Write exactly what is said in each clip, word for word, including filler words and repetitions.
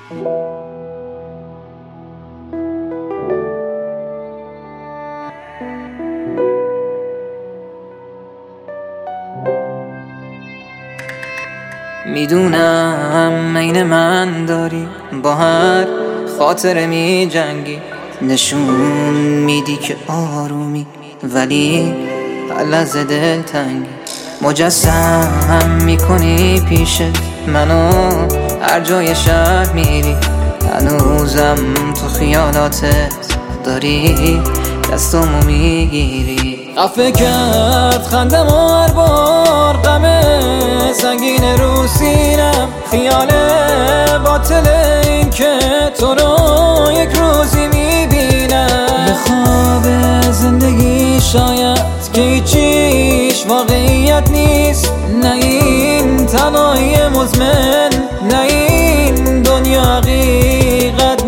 میدونم عین من داری با هر خاطره می جنگی، نشون میدی که آرومی ولی هر لحظه دل تنگی. مجسم میکنی پیشت منو هر جای شهر میری، هنوزم تو خیالاتت داری دستامو میگیری. خفه کرد خندم و هر بار غم سنگین رو سینم، خیال باطل این که تو رو یک روزی میبینم. به خواب زندگی شاید که هیچیش واقعیت نیست، نه این تنهایی مزمن، نه این دنیا حقیقت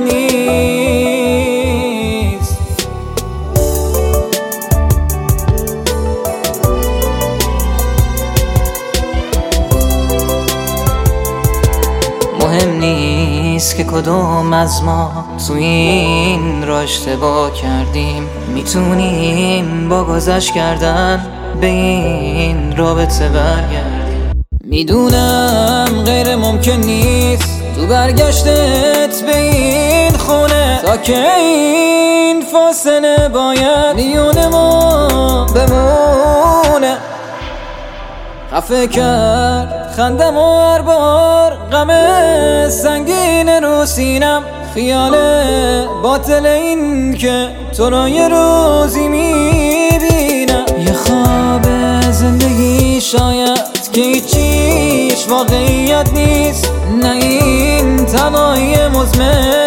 نیست. مهم نیست که کدوم از ما تو این را اشتباه کردیم، میتونیم با گذشت کردن به این رابطه برگردیم. میدونم غیر ممکن نیست تو برگشتت به این خونه، تا که این فاصله باید میون ما بمونه. خفه کرد خندم و هر بار غم سنگین رو سینم، خیال باطل این که تو رو یه روزی میبینم. یه خواب زندگی شاید که هیچیش واقعیت نیست، نه این تنهایی مزمن،